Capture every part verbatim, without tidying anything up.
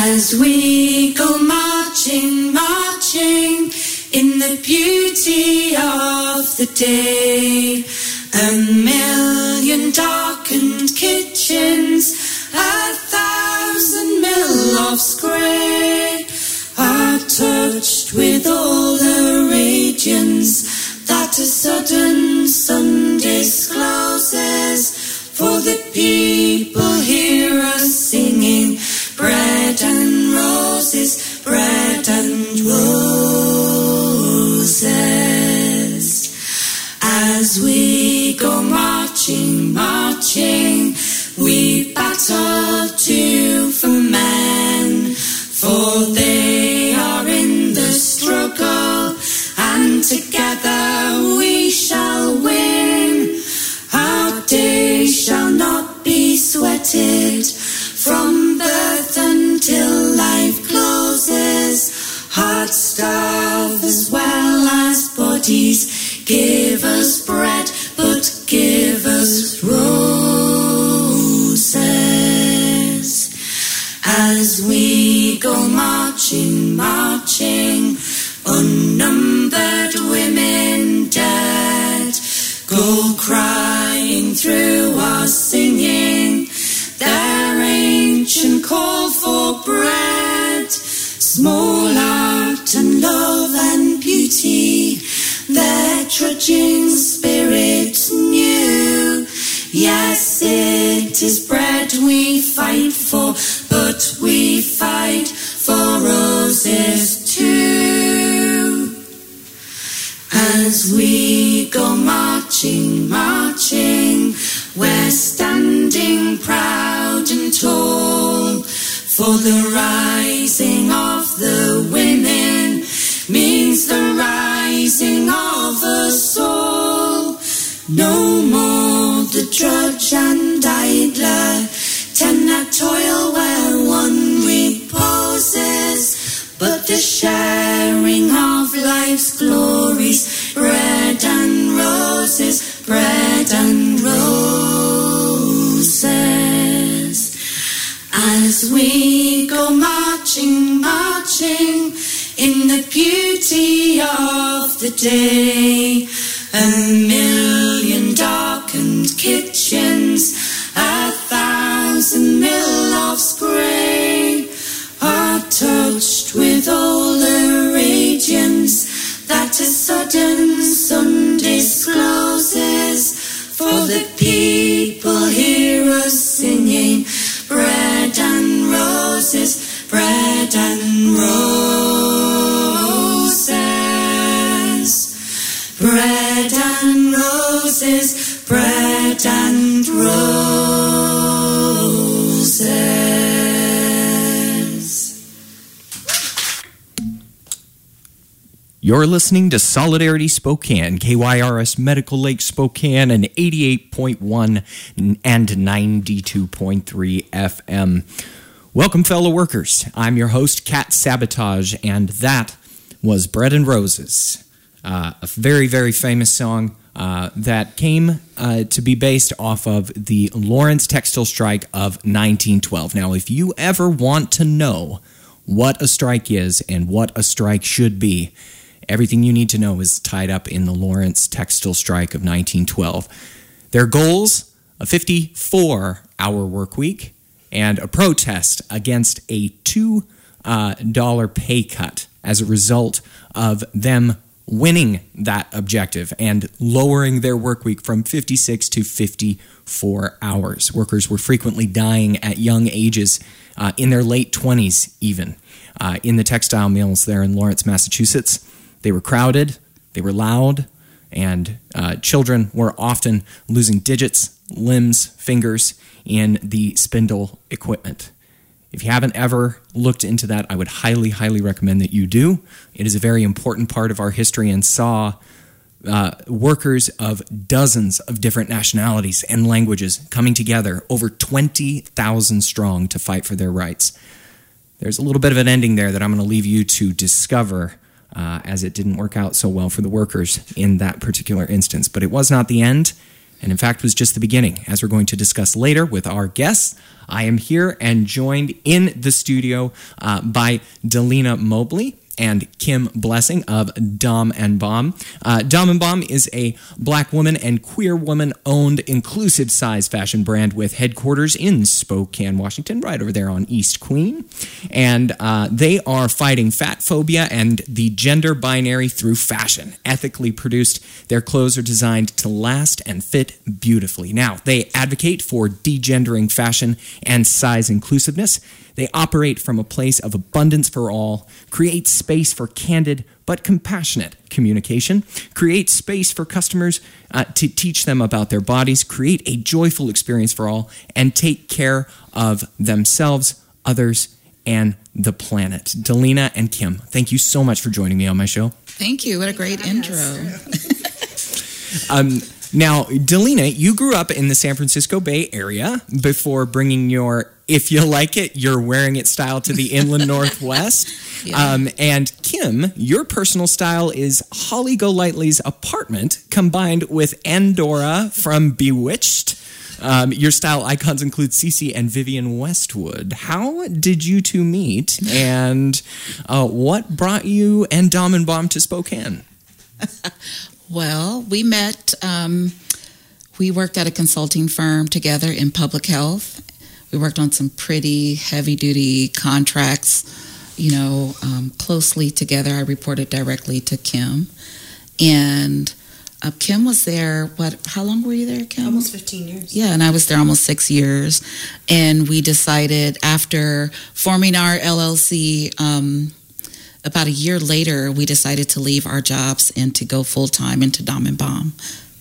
As we go marching, marching in the beauty of the day, a million darkened kitchens, a thousand mill-lofts grey, are touched with all the radiance that a sudden sun discloses. For the people hear us singing, bread and roses, bread and roses. As we go marching, marching, we battle too for men, for they are in the struggle, and together we shall win. Our day shall not be sweated, from birth until life closes. Hearts starve as well as bodies. Give us bread, but give us roses. As we go marching, marching, unnumbered women dead go crying through our singing their ancient call for bread. Small art and love and beauty, their trudging spirit new. Yes, it is bread we fight for, but we fight for roses too. As we go marching, marching, we're standing proud and tall, for the rising of the women means the rising of us all. No more the drudge and idler, tend that toil where one reposes, but the sharing of life's glories, bread and roses, bread and roses. As we go marching, marching in the beauty of the day, a million darkened kitchens, a thousand mill-lofts grey, are touched with all the radiance that a sudden sun discloses. For the people hear us singing, bread and roses, bread and roses, bread and roses, bread and roses. You're listening to Solidarity Spokane, K Y R S Medical Lake Spokane, and eighty-eight point one and ninety-two point three F M. Welcome, fellow workers. I'm your host, Cat Sabotage, and that was Bread and Roses, uh, a very, very famous song uh, that came uh, to be based off of the Lawrence Textile Strike of nineteen twelve. Now, if you ever want to know what a strike is and what a strike should be, everything you need to know is tied up in the Lawrence Textile Strike of nineteen twelve. Their goals, a fifty-four hour work week and a protest against a two dollars uh, pay cut as a result of them winning that objective and lowering their work week from fifty-six to fifty-four hours. Workers were frequently dying at young ages, uh, in their late twenties even, uh, in the textile mills there in Lawrence, Massachusetts. They were crowded, they were loud, and uh, children were often losing digits, limbs, fingers in the spindle equipment. If you haven't ever looked into that, I would highly, highly recommend that you do. It is a very important part of our history and saw uh, workers of dozens of different nationalities and languages coming together, over twenty thousand strong, to fight for their rights. There's a little bit of an ending there that I'm going to leave you to discover, Uh, as it didn't work out so well for the workers in that particular instance. But it was not the end, and in fact was just the beginning, as we're going to discuss later with our guests. I am here and joined in the studio uh, by Delina Mobley and Kim Blessing of Dom and Bomb. Uh, Dom and Bomb is a black woman and queer woman-owned inclusive size fashion brand with headquarters in Spokane, Washington, right over there on East Queen. And uh, they are fighting fat phobia and the gender binary through fashion. Ethically produced, their clothes are designed to last and fit beautifully. Now, they advocate for degendering fashion and size inclusiveness. They operate from a place of abundance for all, create space for candid but compassionate communication, create space for customers uh, to teach them about their bodies, create a joyful experience for all, and take care of themselves, others, and the planet. Delina and Kim, thank you so much for joining me on my show. Thank you. What a great intro. um, now, Delina, you grew up in the San Francisco Bay Area before bringing your, if you like it, you're wearing it style to the inland Northwest. Yeah. Um, and Kim, your personal style is Holly Golightly's apartment combined with Andorra from Bewitched. Um, your style icons include Cece and Vivian Westwood. How did you two meet, and uh, what brought you and Dom and Bomb to Spokane? Well, we met, um, we worked at a consulting firm together in public health. We worked on some pretty heavy-duty contracts, you know, um, closely together. I reported directly to Kim. And uh, Kim was there, what, how long were you there, Kim? Almost fifteen years. Yeah, and I was there almost six years. And we decided after forming our L L C, um, about a year later, we decided to leave our jobs and to go full-time into Dom and Bomb.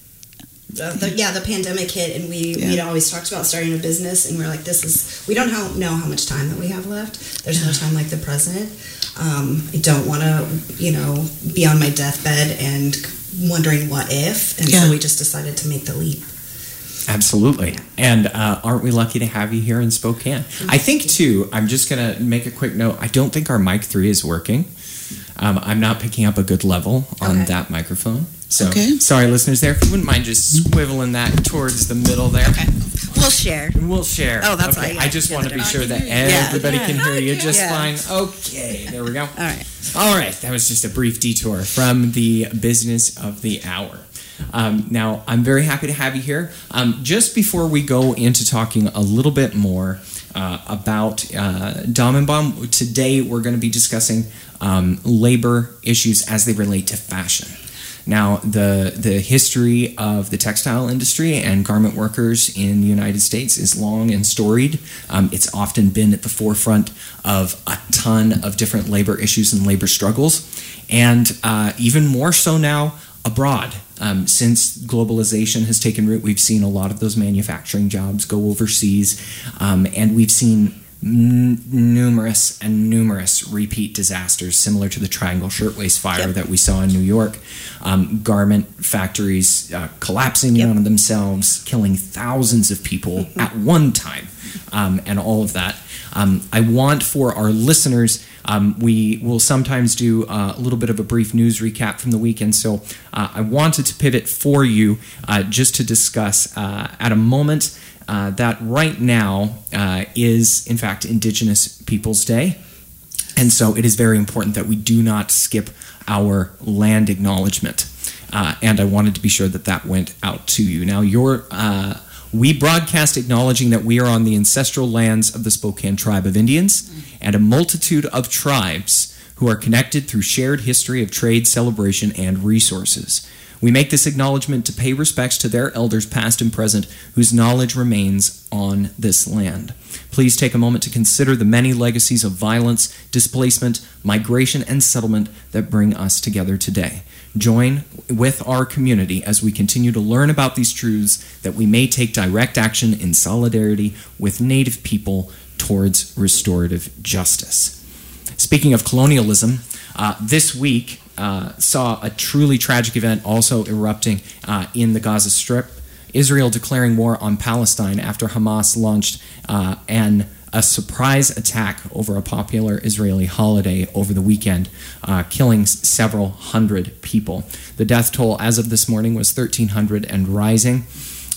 Uh, the, yeah, the pandemic hit, and we Yeah. we'd always talked about starting a business, and we we're like, this is, we don't how, know how much time that we have left. There's no time like the present. Um, I don't want to, you know, be on my deathbed and wondering what if, and Yeah. so we just decided to make the leap. Absolutely. And uh, aren't we lucky to have you here in Spokane? I think, too, I'm just going to make a quick note. I don't think our mic three is working. Um, I'm not picking up a good level on Okay. that microphone. So, Okay. sorry, listeners, there. If you wouldn't mind just squibbling that towards the middle there. Okay, we'll share. We'll share. Oh, that's okay. why, yeah. I just Yeah, want to be I sure can that hear you. Yeah. everybody Yeah. can hear you just Yeah. fine. Okay, there we go. All right. All right, that was just a brief detour from the business of the hour. Um, now, I'm very happy to have you here. Um, just before we go into talking a little bit more uh, about uh, Dom and Bomb, today we're going to be discussing um, labor issues as they relate to fashion. Now, the the history of the textile industry and garment workers in the United States is long and storied. Um, it's often been at the forefront of a ton of different labor issues and labor struggles, and uh, even more so now abroad. Um, since globalization has taken root, we've seen a lot of those manufacturing jobs go overseas, um, and we've seen n- numerous and numerous repeat disasters similar to the Triangle Shirtwaist Fire Yep. that we saw in New York. Um, garment factories uh, collapsing in Yep. on themselves, killing thousands of people at one time, um, and all of that. Um, I want for our listeners, um, we will sometimes do uh, a little bit of a brief news recap from the weekend, so uh, I wanted to pivot for you uh, just to discuss uh, at a moment uh, that right now uh, is, in fact, Indigenous Peoples Day. And so it is very important that we do not skip our land acknowledgement. Uh, and I wanted to be sure that that went out to you. Now, your... Uh, We broadcast acknowledging that we are on the ancestral lands of the Spokane Tribe of Indians and a multitude of tribes who are connected through shared history of trade, celebration, and resources. We make this acknowledgement to pay respects to their elders past and present whose knowledge remains on this land. Please take a moment to consider the many legacies of violence, displacement, migration, and settlement that bring us together today. Join with our community as we continue to learn about these truths that we may take direct action in solidarity with Native people towards restorative justice. Speaking of colonialism, uh, this week uh, saw a truly tragic event also erupting uh, in the Gaza Strip. Israel declaring war on Palestine after Hamas launched uh, an a surprise attack over a popular Israeli holiday over the weekend, uh, killing s- several hundred people. The death toll as of this morning was thirteen hundred and rising.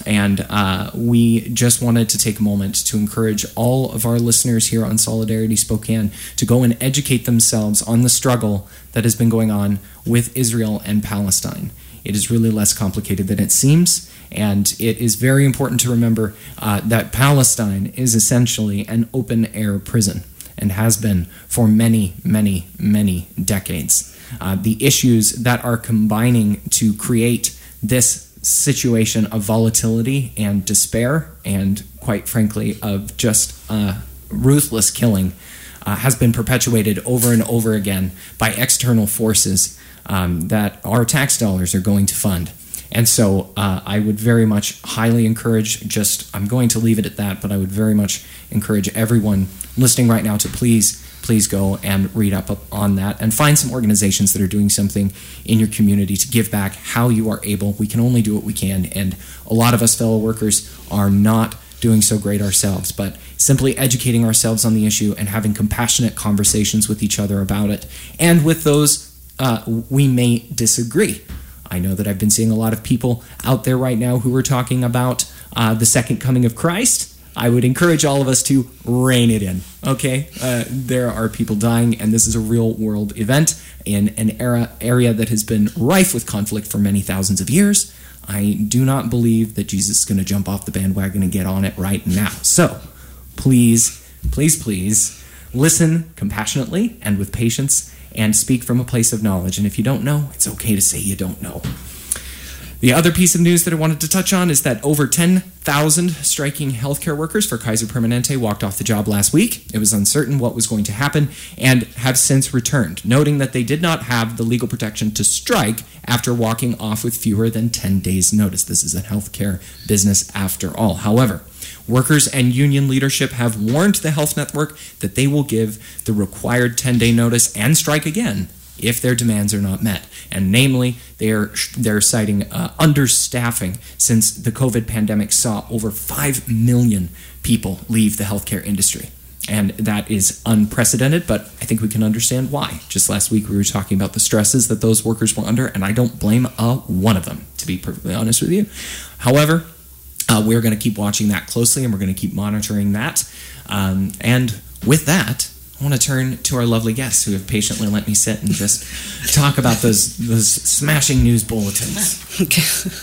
And uh, we just wanted to take a moment to encourage all of our listeners here on Solidarity Spokane to go and educate themselves on the struggle that has been going on with Israel and Palestine. It is really less complicated than it seems, and it is very important to remember uh, that Palestine is essentially an open-air prison and has been for many, many, many decades. Uh, the issues that are combining to create this situation of volatility and despair and, quite frankly, of just uh, ruthless killing uh, has been perpetuated over and over again by external forces um, that our tax dollars are going to fund. And so uh, I would very much highly encourage, just, I'm going to leave it at that, but I would very much encourage everyone listening right now to please, please go and read up on that and find some organizations that are doing something in your community to give back how you are able. We can only do what we can, and a lot of us fellow workers are not doing so great ourselves, but simply educating ourselves on the issue and having compassionate conversations with each other about it, and with those uh, we may disagree. I know that I've been seeing a lot of people out there right now who are talking about uh, the second coming of Christ. I would encourage all of us to rein it in, okay? Uh, there are people dying, and this is a real-world event in an era area that has been rife with conflict for many thousands of years. I do not believe that Jesus is going to jump off the bandwagon and get on it right now. So, please, please, please, listen compassionately and with patience, and speak from a place of knowledge. And if you don't know, it's okay to say you don't know. The other piece of news that I wanted to touch on is that over ten thousand striking healthcare workers for Kaiser Permanente walked off the job last week. It was uncertain what was going to happen and have since returned, noting that they did not have the legal protection to strike after walking off with fewer than ten days' notice. This is a healthcare business after all. However, workers and union leadership have warned the health network that they will give the required ten-day notice and strike again if their demands are not met. And namely, they are they're citing uh, understaffing since the COVID pandemic saw over five million people leave the healthcare industry. And that is unprecedented, but I think we can understand why. Just last week we were talking about the stresses that those workers were under, and I don't blame a one of them, to be perfectly honest with you. However, uh, we're going to keep watching that closely, and we're going to keep monitoring that. Um, and with that, I want to turn to our lovely guests who have patiently let me sit and just talk about those those smashing news bulletins. Okay.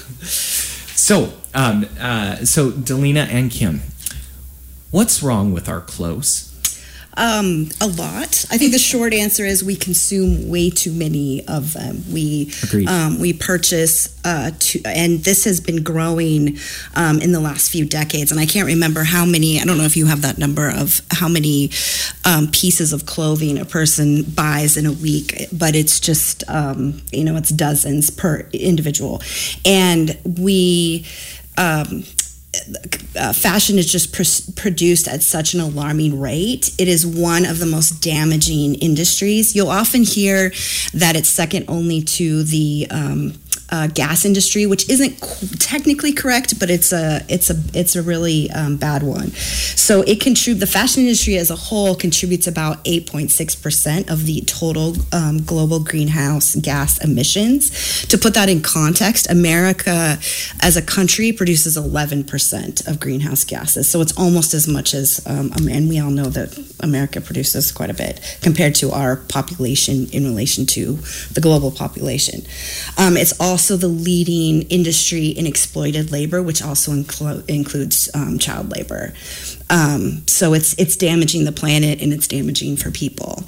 So, um, uh, so Delina and Kim, what's wrong with our clothes? Um, a lot. I think the short answer is we consume way too many of them. We Agreed. Um, we purchase, uh, to, and this has been growing um, in the last few decades. And I can't remember how many. I don't know if you have that number of how many um, pieces of clothing a person buys in a week, but it's just um, you know it's dozens per individual, and we. Um, Uh, fashion is just pr- produced at such an alarming rate. It is one of the most damaging industries. You'll often hear that it's second only to the um, uh, gas industry, which isn't qu- technically correct, but it's a it's a it's a really um, bad one. So it contributes. The fashion industry as a whole contributes about eight point six percent of the total um, global greenhouse gas emissions. To put that in context, America as a country produces eleven percent of greenhouse gases. So it's almost as much as, um, and we all know that America produces quite a bit compared to our population in relation to the global population. Um, it's also the leading industry in exploited labor, which also inclo- includes um, child labor. Um, so it's it's damaging the planet, and it's damaging for people.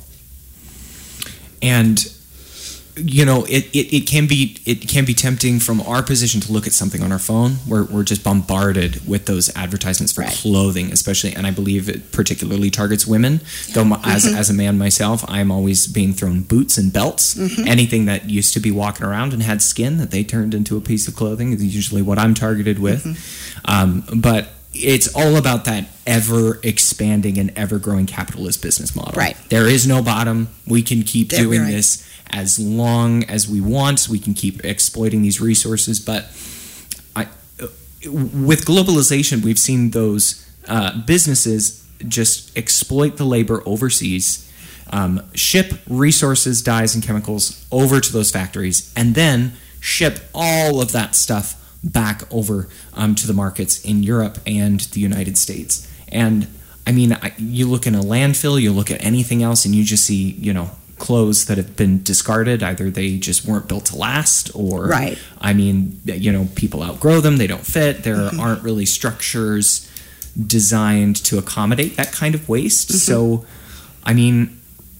And you know, it, it, it can be it can be tempting from our position to look at something on our phone. We're we're just bombarded with those advertisements for right. clothing, especially, and I believe it particularly targets women. Yeah. Though mm-hmm. as as a man myself, I'm always being thrown boots and belts. Mm-hmm. Anything that used to be walking around and had skin that they turned into a piece of clothing is usually what I'm targeted with. Mm-hmm. Um, but it's all about that ever expanding and ever growing capitalist business model. Right. There is no bottom. We can keep They're doing right. this as long as we want. We can keep exploiting these resources. But I, with globalization, we've seen those uh, businesses just exploit the labor overseas, um, ship resources, dyes, and chemicals over to those factories, and then ship all of that stuff back over um, to the markets in Europe and the United States. And I mean, I, you look in a landfill, you look at anything else, and you just see, you know, clothes that have been discarded. Either they just weren't built to last, or, right. I mean, you know, people outgrow them, they don't fit. There mm-hmm. aren't really structures designed to accommodate that kind of waste. Mm-hmm. So, I mean,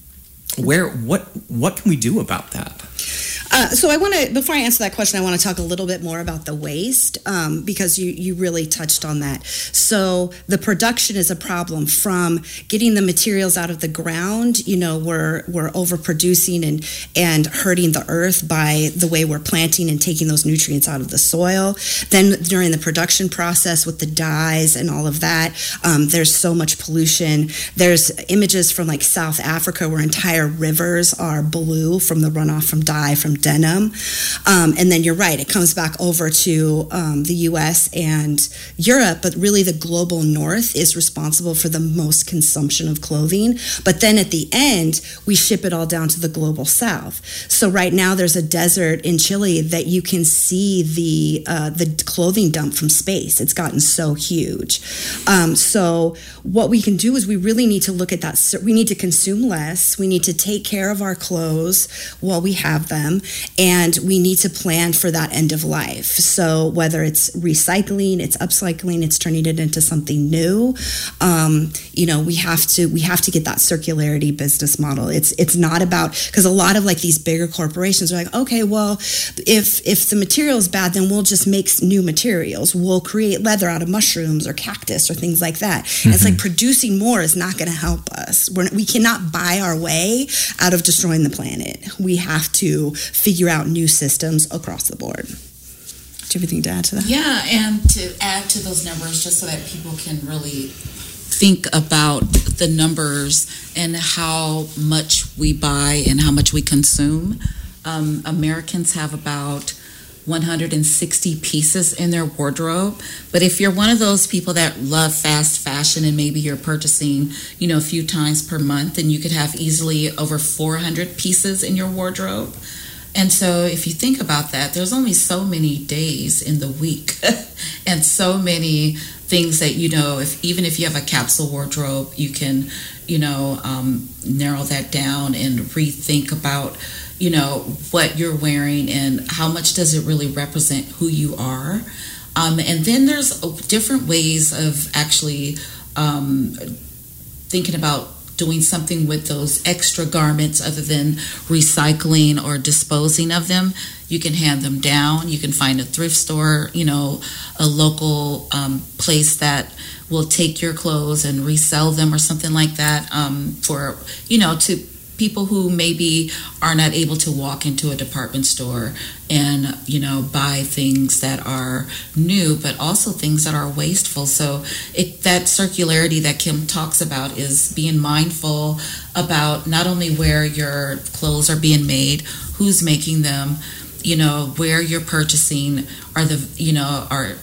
where, what, what can we do about that? Uh, so I want to, before I answer that question, I want to talk a little bit more about the waste, um, because you, you really touched on that. So the production is a problem from getting the materials out of the ground. You know, we're we're overproducing and and hurting the earth by the way we're planting and taking those nutrients out of the soil. Then during the production process with the dyes and all of that, um, there's so much pollution. There's images from like South Africa where entire rivers are blue from the runoff from dye from denim. Um, and then you're right, it comes back over to um, the U S and Europe, but really the global north is responsible for the most consumption of clothing. But then at the end, we ship it all down to the global south. So right now there's a desert in Chile that you can see the uh, the clothing dump from space. It's gotten so huge. Um, so what we can do is we really need to look at that. We need to consume less. We need to take care of our clothes while we have them. And we need to plan for that end of life. So whether it's recycling, it's upcycling, it's turning it into something new, um, you know, we have to we have to get that circularity business model. It's it's not about, because a lot of like these bigger corporations are like, okay, well, if if the material is bad, then we'll just make new materials. We'll create leather out of mushrooms or cactus or things like that. Mm-hmm. And it's like producing more is not going to help us. We're, we cannot buy our way out of destroying the planet. We have to figure out new systems across the board. Do you have anything to add to that? Yeah, and to add to those numbers, just so that people can really think about the numbers and how much we buy and how much we consume. Um, Americans have about one hundred sixty pieces in their wardrobe. But if you're one of those people that love fast fashion and maybe you're purchasing, you know, a few times per month, then you could have easily over four hundred pieces in your wardrobe. And so if you think about that, there's only so many days in the week and so many things that, you know, if even if you have a capsule wardrobe, you can, you know, um, narrow that down and rethink about, you know, what you're wearing and how much does it really represent who you are. Um, and then there's different ways of actually um, thinking about doing something with those extra garments other than recycling or disposing of them. You can hand them down. You can find a thrift store, you know, a local um, place that will take your clothes and resell them or something like that um, for, you know, to people who maybe are not able to walk into a department store and, you know, buy things that are new, but also things that are wasteful. So it, that circularity that Kim talks about is being mindful about not only where your clothes are being made, who's making them, you know, where you're purchasing, are the, you know, are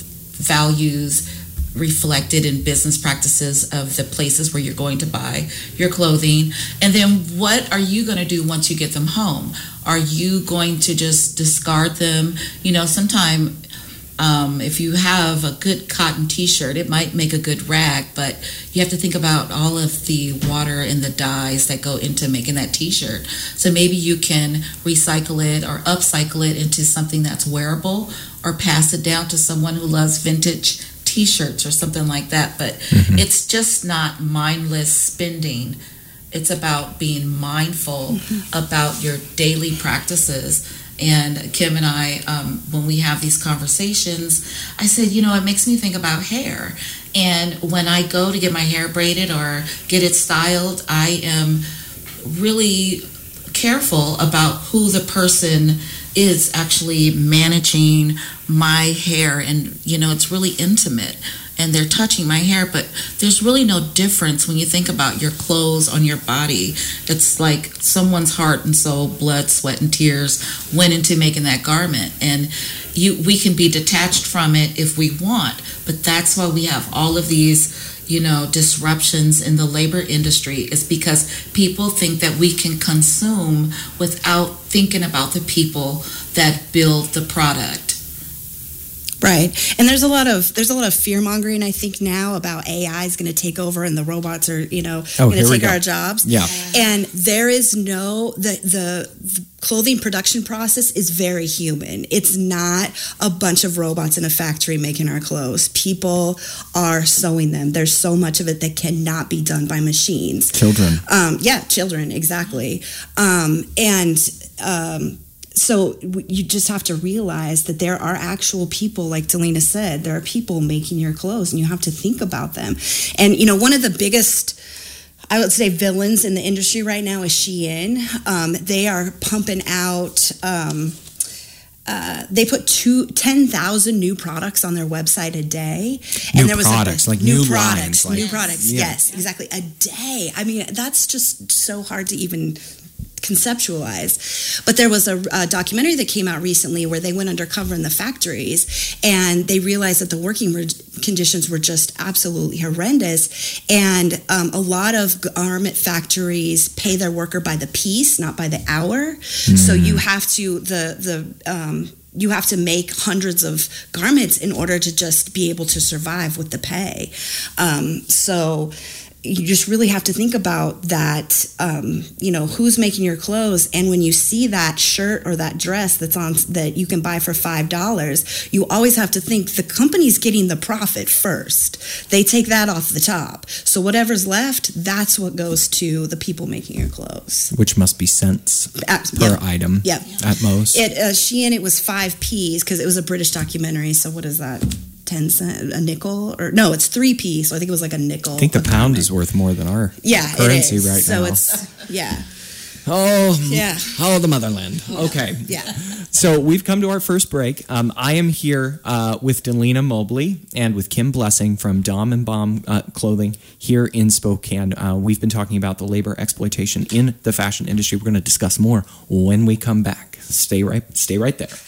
values reflected in business practices of the places where you're going to buy your clothing. And then what are you going to do once you get them home? Are you going to just discard them? You know, sometime um, if you have a good cotton t-shirt, it might make a good rag, but you have to think about all of the water and the dyes that go into making that t-shirt. So maybe you can recycle it or upcycle it into something that's wearable, or pass it down to someone who loves vintage t-shirts or something like that. But mm-hmm. it's just not mindless spending. It's about being mindful mm-hmm. about your daily practices. And Kim and I, um, when we have these conversations, I said, you know, it makes me think about hair. And when I go to get my hair braided or get it styled, I am really careful about who the person is actually managing my hair. And, you know, it's really intimate. And they're touching my hair, but there's really no difference when you think about your clothes on your body. It's like someone's heart and soul, blood, sweat, and tears went into making that garment. And you, we can be detached from it if we want, but that's why we have all of these, you know, disruptions in the labor industry, is because people think that we can consume without thinking about the people that build the product. Right. And there's a lot of there's a lot of fear mongering, I think, now about A I is going to take over and the robots are, you know, Oh, going to here we take go. our jobs. Yeah. And there is no the, the the clothing production process is very human. It's not a bunch of robots in a factory making our clothes. People are sewing them. There's so much of it that cannot be done by machines. Children. Um, yeah, children, exactly. Um, and um, so w- you just have to realize that there are actual people, like Delina said, there are people making your clothes, and you have to think about them. And, you know, one of the biggest, I would say, villains in the industry right now is Shein. Um, they are pumping out... Um, Uh, they put two, ten thousand new products on their website a day. New and there was products, like new, new products, lines, like- new products. Yeah. Yes, exactly. A day. I mean, that's just so hard to even conceptualize. But there was a, a documentary that came out recently where they went undercover in the factories and they realized that the working re- conditions were just absolutely horrendous. And um, a lot of garment factories pay their worker by the piece, not by the hour. Mm. So you have to the the um, you have to make hundreds of garments in order to just be able to survive with the pay. Um, so you just really have to think about that, um, you know, who's making your clothes. And when you see that shirt or that dress that's on that you can buy for five dollars, you always have to think the company's getting the profit first. They take that off the top. So whatever's left, that's what goes to the people making your clothes. Which must be cents At, per yep. item Yep. at most. It, uh, Shein, it was five P's because it was a British documentary. So what is that? ten cent, a nickel, or no, it's three P. So I think it was like a nickel. I think the pound is worth more than our yeah, currency it is. right so now. So it's, yeah. Oh, Yeah. oh, the motherland. Okay. Yeah. So we've come to our first break. Um, I am here uh, with Delina Mobley and with Kim Blessing from Dom and Bomb uh, Clothing here in Spokane. Uh, we've been talking about the labor exploitation in the fashion industry. We're going to discuss more when we come back. Stay right, stay right there.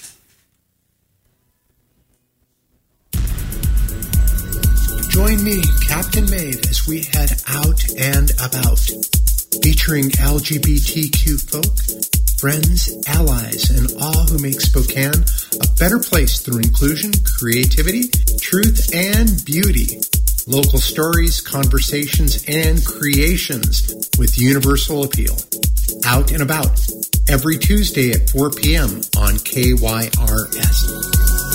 Join me, Captain Maid, as we head out and about, featuring L G B T Q folk, friends, allies, and all who make Spokane a better place through inclusion, creativity, truth, and beauty. Local stories, conversations, and creations with universal appeal. Out and about, every Tuesday at four p.m. on K Y R S.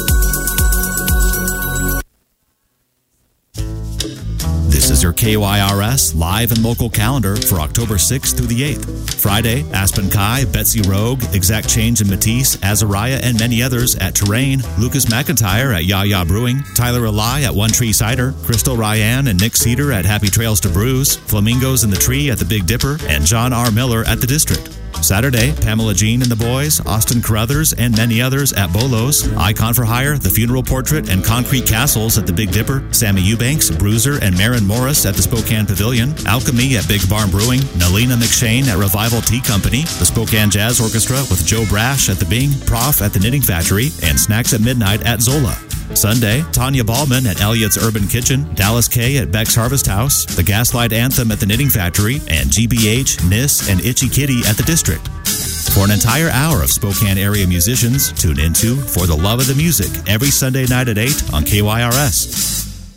This is your K Y R S live and local calendar for October sixth through the eighth. Friday, Aspen Kai, Betsy Rogue, Exact Change and Matisse, Azariah, and many others at Terrain, Lucas McIntyre at Yaya Brewing, Tyler Alai at One Tree Cider, Crystal Ryan and Nick Cedar at Happy Trails to Brews, Flamingos in the Tree at the Big Dipper, and John R. Miller at the District. Saturday, Pamela Jean and the Boys, Austin Carruthers, and many others at Bolos, Icon for Hire, The Funeral Portrait, and Concrete Castles at the Big Dipper, Sammy Eubanks, Bruiser, and Marin Morris at the Spokane Pavilion, Alchemy at Big Barn Brewing, Nalina McShane at Revival Tea Company, the Spokane Jazz Orchestra with Joe Brash at the Bing, Prof at the Knitting Factory, and Snacks at Midnight at Zola. Sunday, Tanya Ballman at Elliot's Urban Kitchen, Dallas K at Beck's Harvest House, the Gaslight Anthem at the Knitting Factory, and G B H, N I S, and Itchy Kitty at the District. For an entire hour of Spokane area musicians, tune into For the Love of the Music every Sunday night at eight on K Y R S.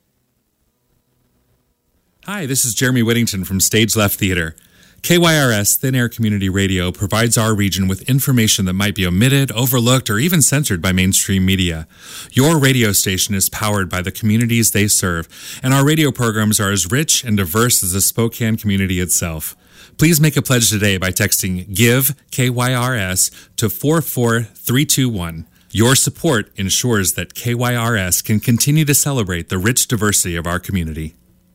Hi, this is Jeremy Whittington from Stage Left Theater. K Y R S Thin Air Community Radio provides our region with information that might be omitted, overlooked, or even censored by mainstream media. Your radio station is powered by the communities they serve, and our radio programs are as rich and diverse as the Spokane community itself. Please make a pledge today by texting GIVE K Y R S to four four three two one. Your support ensures that K Y R S can continue to celebrate the rich diversity of our community.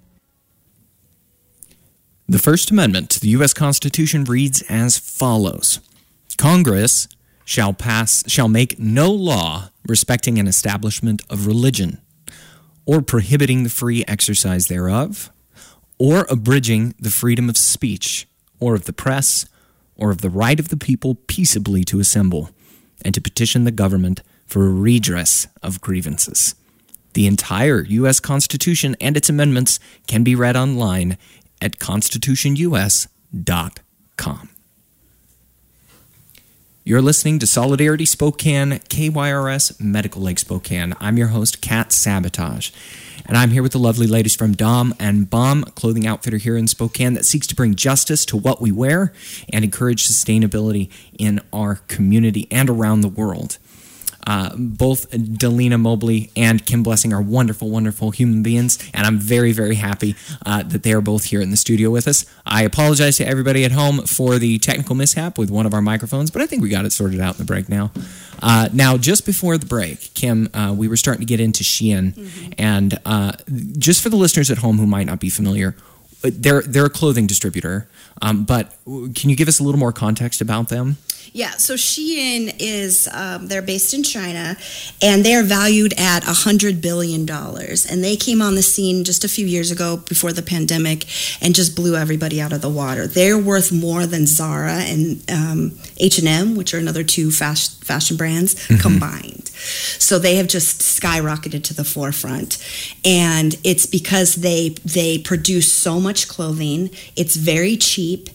The First Amendment to the U S Constitution reads as follows. Congress shall pass shall make no law respecting an establishment of religion, or prohibiting the free exercise thereof, or abridging the freedom of speech, or of the press, or of the right of the people peaceably to assemble, and to petition the government for a redress of grievances. The entire U S Constitution and its amendments can be read online at constitution u s dot com. You're listening to Solidarity Spokane, K Y R S Medical Lake Spokane. I'm your host, Kat Sabotage. And I'm here with the lovely ladies from Dom and Bomb, a clothing outfitter here in Spokane that seeks to bring justice to what we wear and encourage sustainability in our community and around the world. Uh, both Delina Mobley and Kim Blessing are wonderful, wonderful human beings, and I'm very, very happy uh, that they are both here in the studio with us. I apologize to everybody at home for the technical mishap with one of our microphones, but I think we got it sorted out in the break now. Uh, now, just before the break, Kim, uh, we were starting to get into Shein, mm-hmm. and uh, just for the listeners at home who might not be familiar, they're, they're a clothing distributor, um, but can you give us a little more context about them? Yeah, so Shein is, um, they're based in China, and they're valued at one hundred billion dollars. And they came on the scene just a few years ago before the pandemic and just blew everybody out of the water. They're worth more than Zara and um, H and M, which are another two fast, fashion brands, mm-hmm. combined. So they have just skyrocketed to the forefront. And it's because they they produce so much clothing. It's very cheap,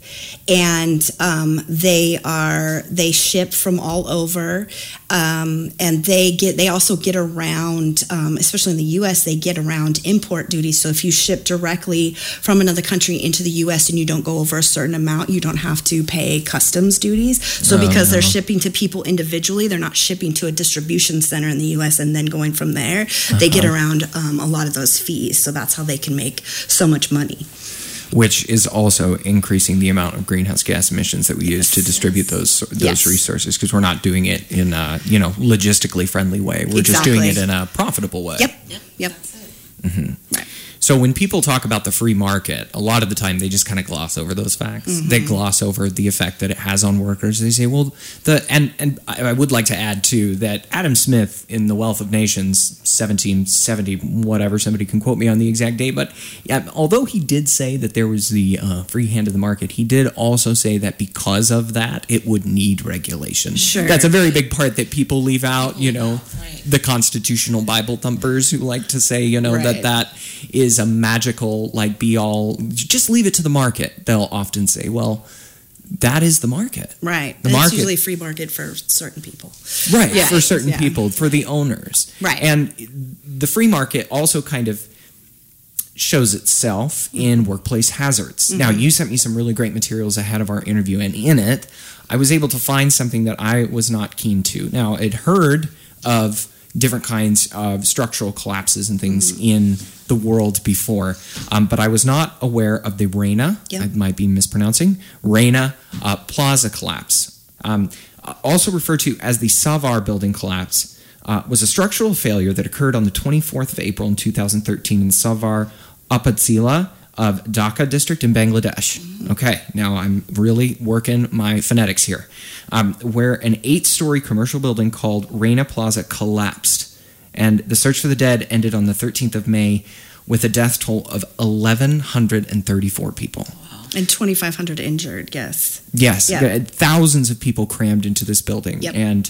and um, they are they ship from all over, um, and they get they also get around, um, especially in the U S, they get around import duties. So if you ship directly from another country into the U S and you don't go over a certain amount, you don't have to pay customs duties. So Oh, because no. they're shipping to people individually, they're not shipping to a distribution center in the U S and then going from there. Uh-huh. They get around um, a lot of those fees. So that's how they can make so much money. Which is also increasing the amount of greenhouse gas emissions that we use to distribute those those Yes. resources, because we're not doing it in a, you know, logistically friendly way. We're just doing Exactly. it in a profitable way. Yep. Yep. Right. So when people talk about the free market, a lot of the time they just kind of gloss over those facts. Mm-hmm. They gloss over the effect that it has on workers. They say, well, the and and I I would like to add too that Adam Smith in The Wealth of Nations, seventeen seventy, whatever, somebody can quote me on the exact date, but yeah, although he did say that there was the uh, free hand of the market, he did also say that because of that, it would need regulation. Sure. That's a very big part that people leave out. You know, Right. the constitutional Bible thumpers who like to say, you know, that Right. that is a magical, like, be all, just leave it to the market. They'll often say, well, that is the market. Right. The And market. it's usually free market for certain people. Right, Yeah. for certain Yeah. people, for the owners. Right. And the free market also kind of shows itself in workplace hazards. Mm-hmm. Now, you sent me some really great materials ahead of our interview, and in it, I was able to find something that I was not keen to. Now, I'd heard of different kinds of structural collapses and things Mm-hmm. in the world before, um, but I was not aware of the Rana, Yeah. I might be mispronouncing, Rana uh, Plaza collapse. Um, also referred to as the Savar building collapse, uh, was a structural failure that occurred on the twenty-fourth of April in two thousand thirteen in Savar Upazila of Dhaka district in Bangladesh. Okay, now I'm really working my phonetics here. Um, where an eight-story commercial building called Rana Plaza collapsed. And the search for the dead ended on the thirteenth of May with a death toll of eleven thirty-four people. And twenty-five hundred injured, yes. Yes, Yeah. thousands of people crammed into this building. Yep. And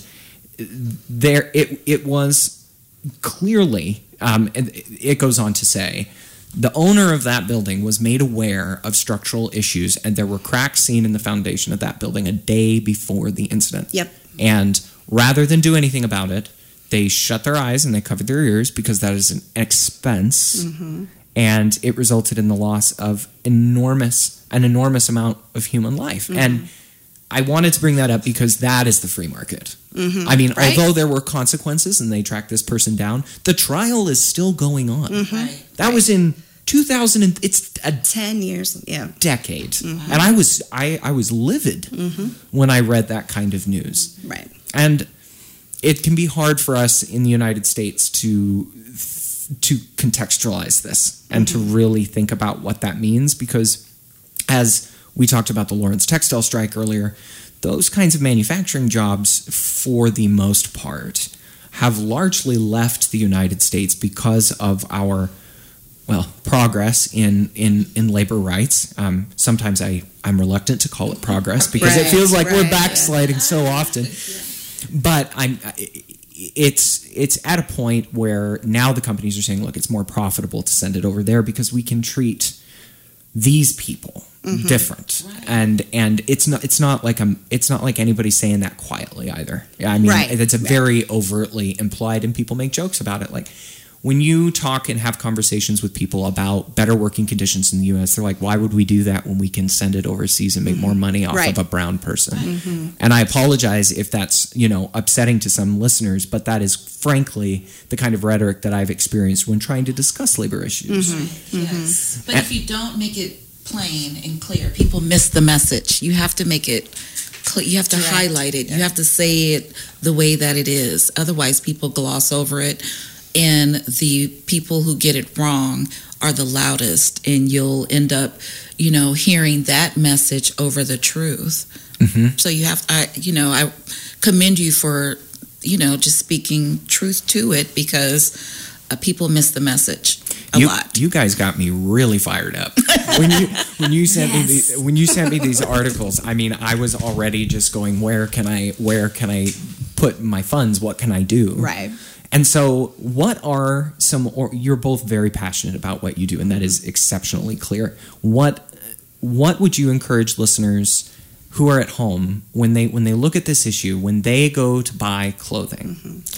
there it, it was clearly, um, and it goes on to say, the owner of that building was made aware of structural issues, and there were cracks seen in the foundation of that building a day before the incident. Yep. And rather than do anything about it, they shut their eyes and they covered their ears because that is an expense, Mm-hmm. and it resulted in the loss of enormous, an enormous amount of human life. Mm-hmm. And I wanted to bring that up because that is the free market. Mm-hmm. I mean, Right. although there were consequences and they tracked this person down, the trial is still going on. Mm-hmm. Right. That was in two thousand. And, it's a Ten years, yeah. decade, Mm-hmm. and I was I, I was livid when I read that kind of news. Right. And it can be hard for us in the United States to to contextualize this and to really think about what that means, because as we talked about the Lawrence textile strike earlier, those kinds of manufacturing jobs, for the most part, have largely left the United States because of our, well, progress in, in, in labor rights. Um, sometimes I, I'm reluctant to call it progress because it Right, feels like we're right. backsliding so often. But I'm, it's it's at a point where now the companies are saying, look, it's more profitable to send it over there because we can treat these people mm-hmm. different, right. and and it's not it's not like I'm it's not like anybody's saying that quietly either. I mean, right. it's a right. very overtly implied, and people make jokes about it. Like when you talk and have conversations with people about better working conditions in the U S, they're like, "Why would we do that when we can send it overseas and make mm-hmm. more money off right. of a brown person?" Mm-hmm. And I apologize if that's you know upsetting to some listeners, but that is frankly the kind of rhetoric that I've experienced when trying to discuss labor issues. Mm-hmm. Yes, mm-hmm. but and, if you don't make it plain and clear, people miss the message. You have to make it clear. You have to Correct. highlight it. Yeah. You have to say it the way that it is. Otherwise, people gloss over it, and the people who get it wrong are the loudest, and you'll end up, you know, hearing that message over the truth. Mm-hmm. So you have, I, you know, I commend you for, you know, just speaking truth to it, because uh, people miss the message. A you, lot. You guys got me really fired up when you when you sent yes. me the, when you sent me these articles. I mean, I was already just going, where can I where can I put my funds? What can I do? Right. And so, what are some? Or you're both very passionate about what you do, and that is exceptionally clear. What what would you encourage listeners who are at home when they when they look at this issue, when they go to buy clothing? Mm-hmm.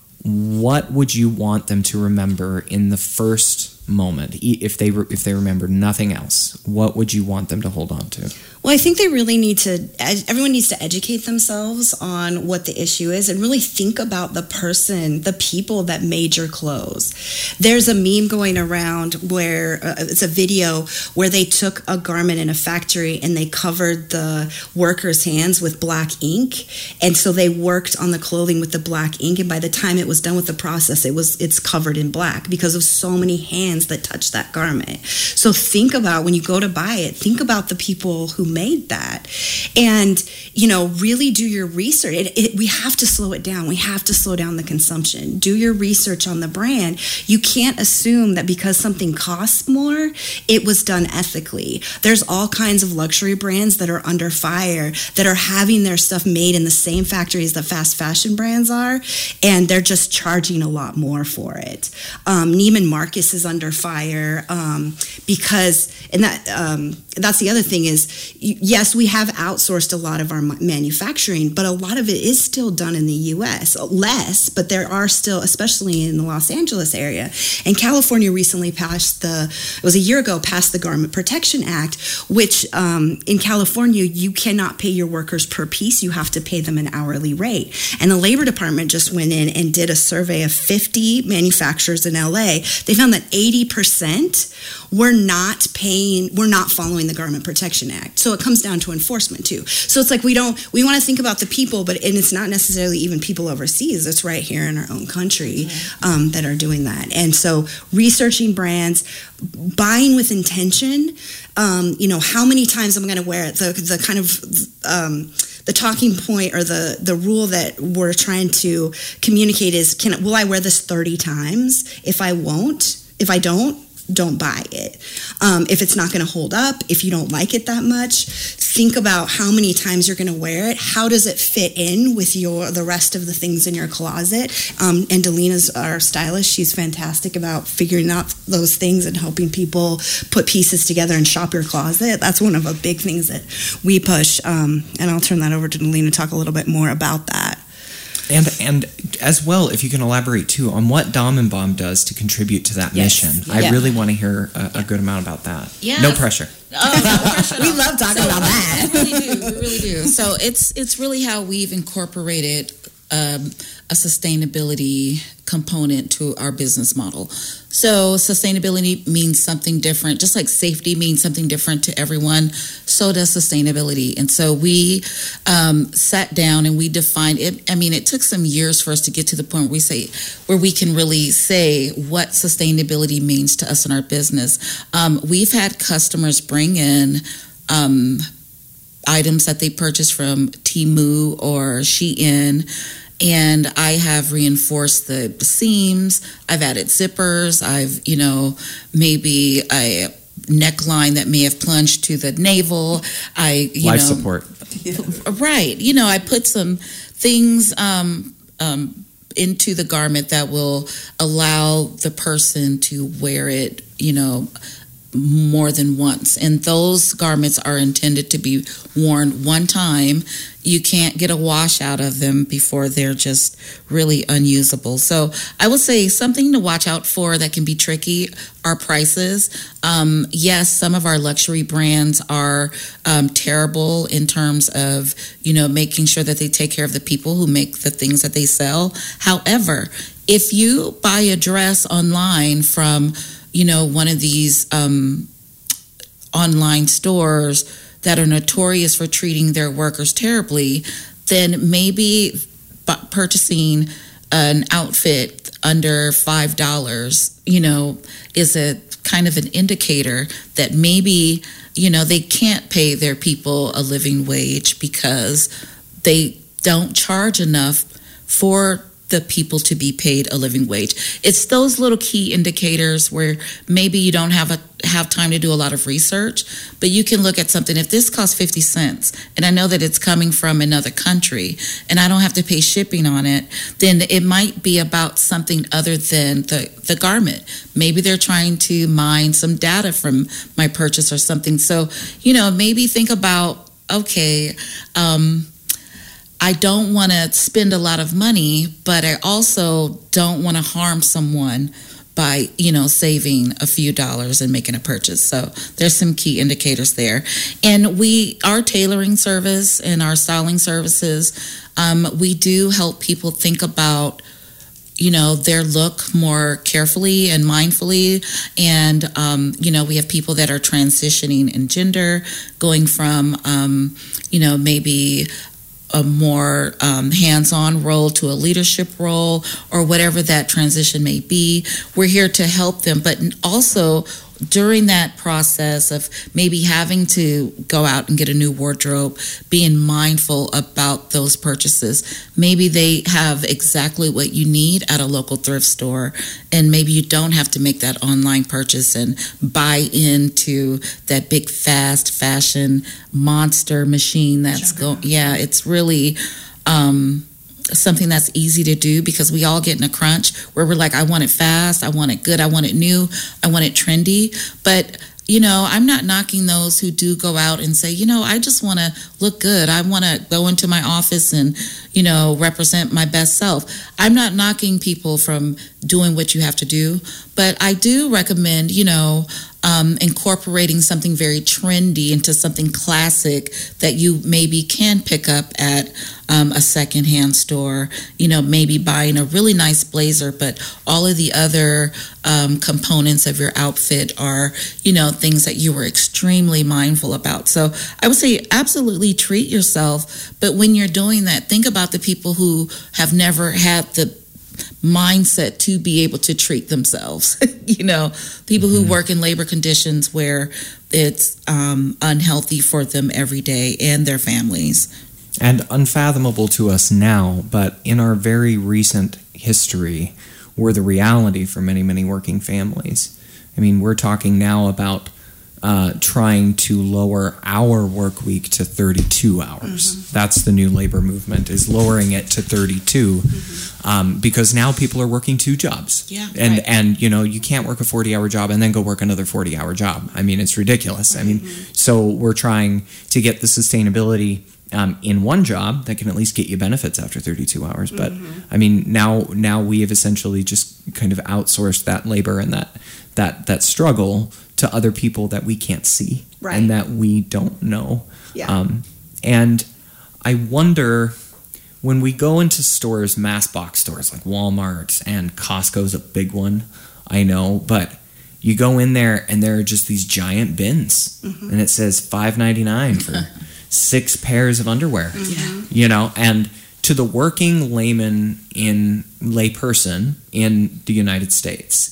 What would you want them to remember in the first moment, if they re- if they remember nothing else? What would you want them to hold on to? Well, I think they really need to, everyone needs to educate themselves on what the issue is and really think about the person, the people that made your clothes. There's a meme going around where uh, it's a video where they took a garment in a factory and they covered the workers' hands with black ink. And so they worked on the clothing with the black ink. And by the time it was done with the process, it was it's covered in black because of so many hands that touched that garment. So think about, when you go to buy it, think about the people who made that, and you know, really do your research. It, it, we have to slow it down. We have to slow down the consumption. Do your research on the brand. You can't assume that because something costs more, it was done ethically. There's all kinds of luxury brands that are under fire that are having their stuff made in the same factories that fast fashion brands are, and they're just charging a lot more for it. Um, Neiman Marcus is under fire um, because, and that um, that's the other thing is, yes, we have outsourced a lot of our manufacturing, but a lot of it is still done in the U S. Less, but there are still, especially in the Los Angeles area. And California recently passed the, it was a year ago, passed the Garment Protection Act, which um, in California, you cannot pay your workers per piece. You have to pay them an hourly rate. And the Labor Department just went in and did a survey of fifty manufacturers in L A. They found that eighty percent were not paying, were not following the Garment Protection Act. So it comes down to enforcement too. So it's like we don't, we want to think about the people, but and it's not necessarily even people overseas. It's right here in our own country um, that are doing that. And so researching brands, buying with intention. Um, you know, how many times I'm going to wear it? The the kind of um, the talking point or the the rule that we're trying to communicate is: can will I wear this thirty times? If I won't, if I don't. Don't buy it. Um, if it's not going to hold up, if you don't like it that much, think about how many times you're going to wear it. How does it fit in with your the rest of the things in your closet? Um, and Delina's our stylist. She's fantastic about figuring out those things and helping people put pieces together and shop your closet. That's one of the big things that we push. Um, and I'll turn that over to Delina to talk a little bit more about that. And and as well, if you can elaborate too on what Dom and Bomb does to contribute to that yes. mission. Yeah. I really want to hear a, a good amount about that. Yeah. No pressure. Oh, no pressure. We love talking so, about that. We really do. We really do. So it's it's really how we've incorporated um, a sustainability component to our business model. So sustainability means something different, just like safety means something different to everyone. So does sustainability. And so we um, sat down and we defined it. I mean, it took some years for us to get to the point where we say, where we can really say what sustainability means to us in our business. Um, we've had customers bring in um, items that they purchased from Temu or Shein, and I have reinforced the seams. I've added zippers. I've, you know, maybe a neckline that may have plunged to the navel. I, you Life know, support. Right. You know, I put some things um, um, into the garment that will allow the person to wear it, you know, more than once, and those garments are intended to be worn one time. You can't get a wash out of them before they're just really unusable. So I would say something to watch out for that can be tricky are prices. Um, yes, some of our luxury brands are um, terrible in terms of, you know, making sure that they take care of the people who make the things that they sell. However, if you buy a dress online from, you know, one of these um, online stores that are notorious for treating their workers terribly, then maybe b- purchasing an outfit under five dollars, you know, is a kind of an indicator that maybe, you know, they can't pay their people a living wage because they don't charge enough for the people to be paid a living wage. It's those little key indicators where maybe you don't have a have time to do a lot of research, but you can look at something. If this costs fifty cents, and I know that it's coming from another country, and I don't have to pay shipping on it, then it might be about something other than the, the garment. Maybe they're trying to mine some data from my purchase or something. So, you know, maybe think about, okay, um, I don't want to spend a lot of money, but I also don't want to harm someone by, you know, saving a few dollars and making a purchase. So there's some key indicators there. And we, our tailoring service and our styling services, um, we do help people think about, you know, their look more carefully and mindfully. And, um, you know, we have people that are transitioning in gender, going from, um, you know, maybe a more um, hands-on role to a leadership role, or whatever that transition may be. We're here to help them, but also during that process of maybe having to go out and get a new wardrobe, being mindful about those purchases. Maybe they have exactly what you need at a local thrift store, and maybe you don't have to make that online purchase and buy into that big fast fashion monster machine that's going. Yeah, it's really um, something that's easy to do because we all get in a crunch where we're like, I want it fast, I want it good, I want it new, I want it trendy. But, you know, I'm not knocking those who do go out and say, you know, I just want to look good. I want to go into my office and, you know, represent my best self. I'm not knocking people from doing what you have to do, but I do recommend, you know, Um, incorporating something very trendy into something classic that you maybe can pick up at um, a secondhand store. You know, maybe buying a really nice blazer, but all of the other um, components of your outfit are, you know, things that you were extremely mindful about. So I would say absolutely treat yourself, but when you're doing that, think about the people who have never had the mindset to be able to treat themselves. You know, people who mm-hmm. work in labor conditions where it's um, unhealthy for them every day and their families. And unfathomable to us now, but in our very recent history, were the reality for many, many working families. I mean, we're talking now about uh, trying to lower our work week to thirty-two hours. Mm-hmm. That's the new labor movement, is lowering it to thirty-two, mm-hmm. um, because now people are working two jobs. Yeah, and right. and you know, you can't work a forty-hour job and then go work another forty-hour job. I mean, it's ridiculous. Mm-hmm. I mean, so we're trying to get the sustainability um, in one job that can at least get you benefits after thirty-two hours. But mm-hmm. I mean, now now we have essentially just kind of outsourced that labor and that that that struggle to other people that we can't see, right, and that we don't know. Yeah. Um, and I wonder, when we go into stores, mass box stores like Walmart, and Costco's a big one, I know, but you go in there and there are just these giant bins, mm-hmm. and it says five ninety-nine for six pairs of underwear. Mm-hmm. You know, and to the working layman in layperson in the United States,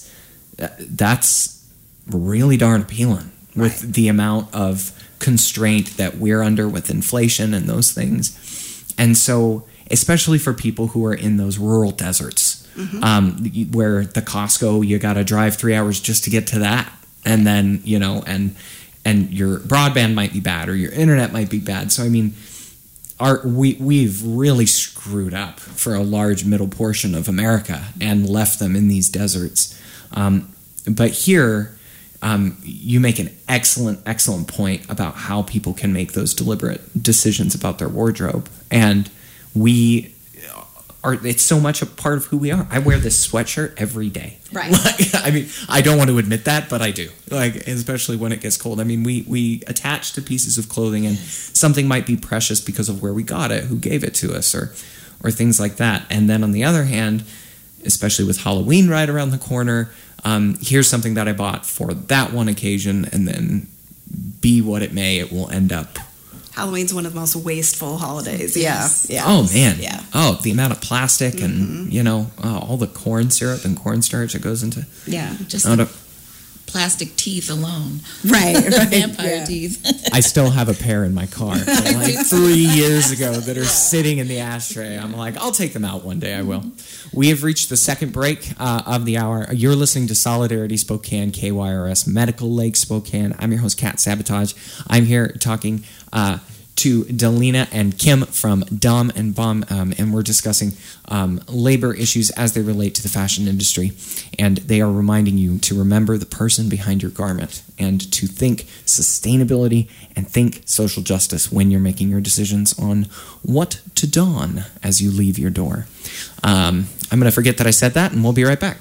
that's really darn appealing, with right. the amount of constraint that we're under with inflation and those things. And so, especially for people who are in those rural deserts, mm-hmm. um, where the Costco, you got to drive three hours just to get to that. And then, you know, and and your broadband might be bad or your internet might be bad. So, I mean, our, we, we've really screwed up for a large middle portion of America and left them in these deserts. Um, but here, um, you make an excellent, excellent point about how people can make those deliberate decisions about their wardrobe. And we are, it's so much a part of who we are. I wear this sweatshirt every day. Right. Like, I mean, I don't want to admit that, but I do. Like, especially when it gets cold. I mean, we, we attach to pieces of clothing, and something might be precious because of where we got it, who gave it to us, or or things like that. And then on the other hand, especially with Halloween right around the corner, um, here's something that I bought for that one occasion, and then be what it may, it will end up. Halloween's one of the most wasteful holidays. Yes. Yeah. Yeah. Oh, man. Yeah. Oh, the amount of plastic and, Mm-hmm. you know, uh, all the corn syrup and cornstarch that goes into... Yeah, just Oh, the no. plastic teeth alone. Right. right. Vampire Yeah. teeth. I still have a pair in my car from like three years ago that are sitting in the ashtray. I'm like, I'll take them out one day. I will. We have reached the second break uh, of the hour. You're listening to Solidarity Spokane, K Y R S Medical Lake Spokane. I'm your host, Kat Sabotage. I'm here talking uh, to Delina and Kim from Dom and Bomb, um, and we're discussing um, labor issues as they relate to the fashion industry. And they are reminding you to remember the person behind your garment and to think sustainability and think social justice when you're making your decisions on what to don as you leave your door. Um, I'm going to forget that I said that, and we'll be right back.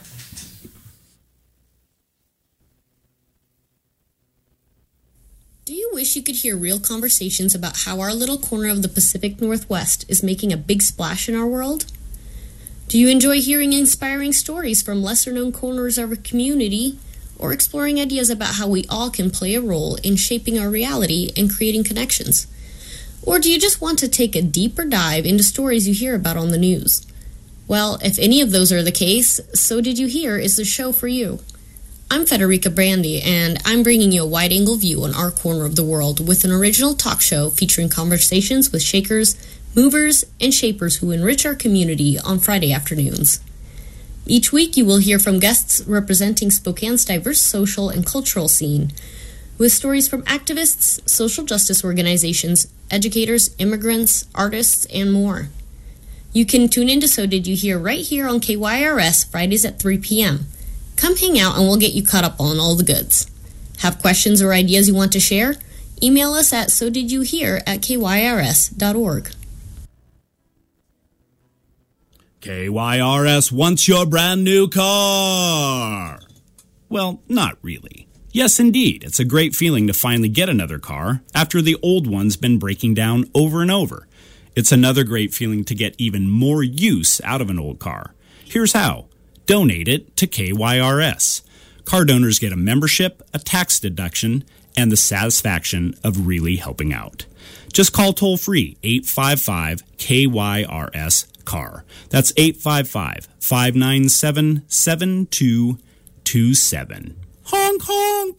Do you wish you could hear real conversations about how our little corner of the Pacific Northwest is making a big splash in our world? Do you enjoy hearing inspiring stories from lesser-known corners of our community, or exploring ideas about how we all can play a role in shaping our reality and creating connections? Or do you just want to take a deeper dive into stories you hear about on the news? Well, if any of those are the case, So Did You Hear is the show for you. I'm Federica Brandy, and I'm bringing you a wide-angle view on our corner of the world with an original talk show featuring conversations with shakers, movers, and shapers who enrich our community on Friday afternoons. Each week, you will hear from guests representing Spokane's diverse social and cultural scene, with stories from activists, social justice organizations, educators, immigrants, artists, and more. You can tune into So Did You Hear right here on K Y R S Fridays at three p.m. Come hang out and we'll get you caught up on all the goods. Have questions or ideas you want to share? Email us at so did you hear at k y r s dot org. K Y R S wants your brand new car. Well, not really. Yes, indeed, it's a great feeling to finally get another car after the old one's been breaking down over and over. It's another great feeling to get even more use out of an old car. Here's how. Donate it to K Y R S. Car donors get a membership, a tax deduction, and the satisfaction of really helping out. Just call toll-free eight five five K Y R S C A R. That's eight five five, five nine seven, seven two two seven. Honk, honk!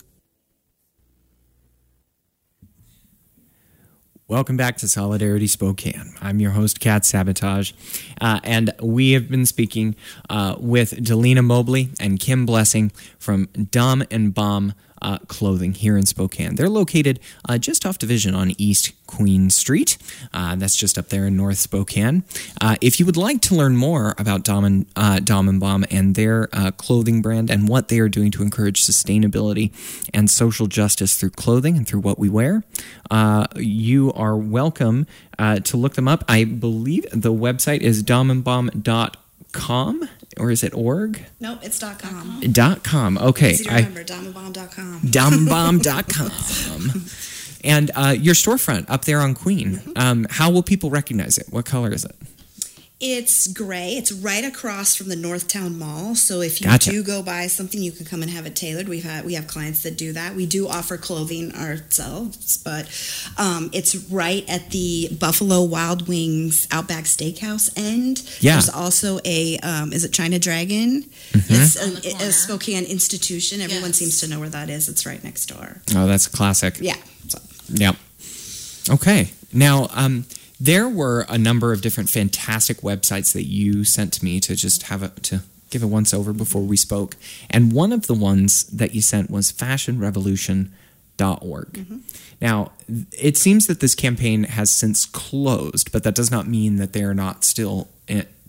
Welcome back to Solidarity Spokane. I'm your host, Kat Sabotage, uh, and we have been speaking uh, with Delina Mobley and Kim Blessing from Dom and Bomb uh, Clothing here in Spokane. They're located uh, just off Division on East Queen Street. Uh, that's just up there in North Spokane. Uh, if you would like to learn more about Dom and, uh, Dom and Bomb and their uh, clothing brand and what they are doing to encourage sustainability and social justice through clothing and through what we wear, uh, you are welcome uh, to look them up. I believe the website is dom and bomb dot com, or is it org? Nope, it's dot com. Dot com. Okay. Easy to remember, dom and bomb dot com. dom and bomb dot com. And uh, your storefront up there on Queen, um, how will people recognize it? What color is it? It's gray. It's right across from the Northtown Mall. So if you Gotcha. do go buy something, you can come and have it tailored. We've had we have clients that do that. We do offer clothing ourselves, but um, it's right at the Buffalo Wild Wings Outback Steakhouse end. Yeah. There's also a um, is it China Dragon? Mm-hmm. It's On the a, corner. a Spokane institution. Everyone Yes. seems to know where that is. It's right next door. Oh, that's classic. Yeah. So. Yep. Okay. Now, um, there were a number of different fantastic websites that you sent to me to just have a to give a once over before we spoke, and one of the ones that you sent was fashion revolution dot org. Mm-hmm. Now, it seems that this campaign has since closed, but that does not mean that they are not still in,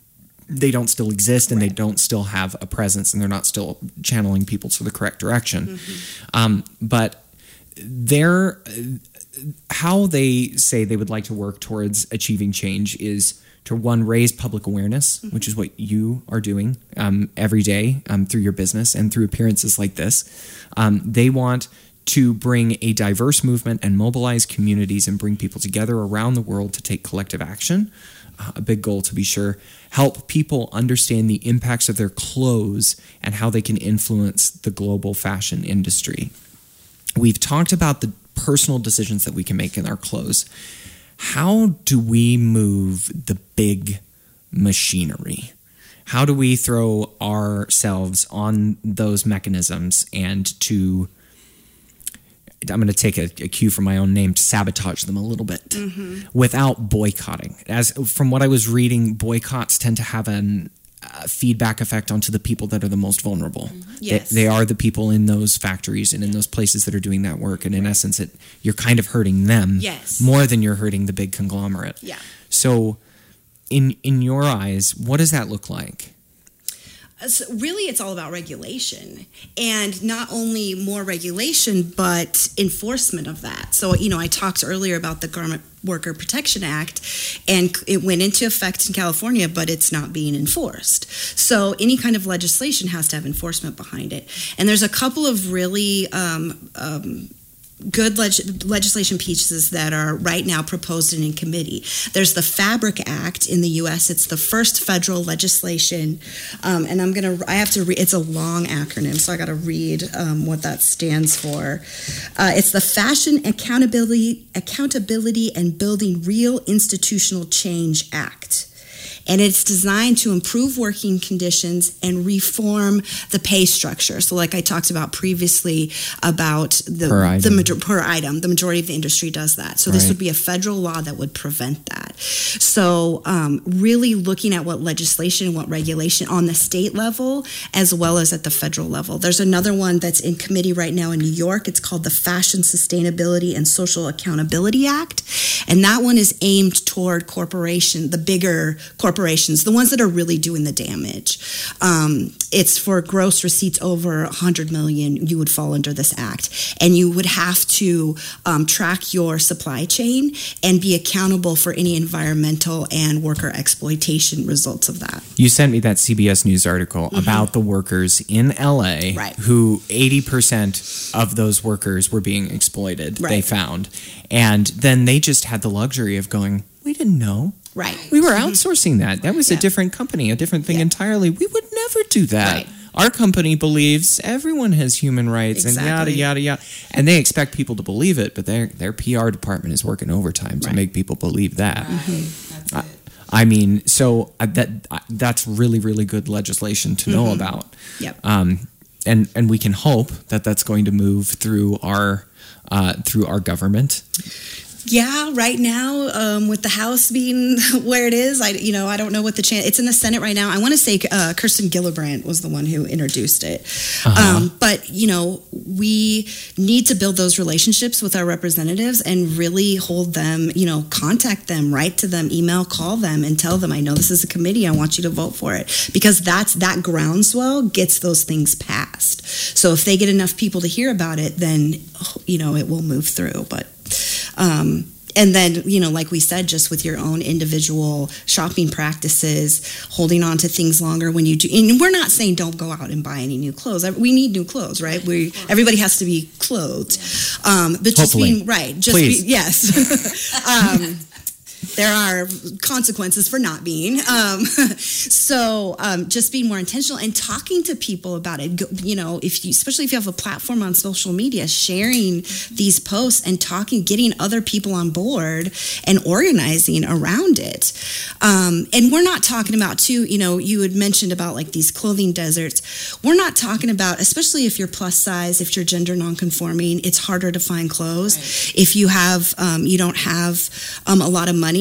they don't still exist and right. they don't still have a presence and they're not still channeling people to the correct direction. Mm-hmm. Um, but they're, how they say they would like to work towards achieving change is to, one, raise public awareness, mm-hmm. which is what you are doing um, every day um, through your business and through appearances like this. Um, they want to bring a diverse movement and mobilize communities and bring people together around the world to take collective action. Uh, a big goal, to be sure. Help people understand the impacts of their clothes and how they can influence the global fashion industry. We've talked about the personal decisions that we can make in our clothes. How do we move the big machinery? How do we throw ourselves on those mechanisms and to, I'm going to take a, a cue from my own name, to sabotage them a little bit mm-hmm. without boycotting? As from what I was reading, boycotts tend to have an uh, feedback effect onto the people that are the most vulnerable. Mm-hmm. Yes. They, they are the people in those factories and in those places that are doing that work. And in right. essence, it, you're kind of hurting them yes. more than you're hurting the big conglomerate. Yeah. So in in your eyes, what does that look like? So really, it's all about regulation, and not only more regulation, but enforcement of that. So, you know, I talked earlier about the Garment Worker Protection Act, and it went into effect in California, but it's not being enforced. So any kind of legislation has to have enforcement behind it. And there's a couple of really um, um, good leg- legislation pieces that are right now proposed and in committee. There's the Fabric Act in the U S. It's the first federal legislation, um, and I'm gonna. I have to read. It's a long acronym, so I got to read um, what that stands for. Uh, it's the Fashion Accountability, Accountability and Building Real Institutional Change Act. And it's designed to improve working conditions and reform the pay structure. So like I talked about previously about the per item. the per item, the majority of the industry does that. So this right. would be a federal law that would prevent that. So um, really looking at what legislation and what regulation on the state level as well as at the federal level. There's another one that's in committee right now in New York. It's called the Fashion Sustainability and Social Accountability Act. And that one is aimed toward corporation, the bigger corporations. Corporations, the ones that are really doing the damage. Um, it's for gross receipts over one hundred million dollars, you would fall under this act. And you would have to um, track your supply chain and be accountable for any environmental and worker exploitation results of that. You sent me that C B S News article mm-hmm. about the workers in L A right. who eighty percent of those workers were being exploited, right. they found. And then they just had the luxury of going, we didn't know. Right. We were outsourcing that. That was yeah. a different company, a different thing yeah. entirely. We would never do that. Right. Our company believes everyone has human rights exactly. and yada, yada, yada. And they expect people to believe it, but their their P R department is working overtime to right. make people believe that. Right. Mm-hmm. That's uh, it. I mean, so uh, that uh, that's really, really good legislation to know mm-hmm. about. Yep. Um, and, and we can hope that that's going to move through our uh, through our government. Yeah, right now, um, with the House being where it is, I you know I don't know what the chance. It's in the Senate right now. I want to say uh, Kirsten Gillibrand was the one who introduced it. Uh-huh. Um, but you know, we need to build those relationships with our representatives and really hold them. You know, contact them, write to them, email, call them, and tell them, I know this is a committee. I want you to vote for it, because that's that groundswell gets those things passed. So if they get enough people to hear about it, then you know it will move through. But Um, and then, you know, like we said, just with your own individual shopping practices, holding on to things longer when you do. And we're not saying don't go out and buy any new clothes. We need new clothes, right? We everybody has to be clothed. Um, but just Hopefully. being right, just Please. Be, yes. um, there are consequences for not being. Um, so um, just being more intentional and talking to people about it. You know, if you, especially if you have a platform on social media, sharing these posts and talking, getting other people on board and organizing around it. Um, and we're not talking about too, you know, you had mentioned about like these clothing deserts. We're not talking about, especially if you're plus size, if you're gender nonconforming, it's harder to find clothes. Right. If you have, um, you don't have um, a lot of money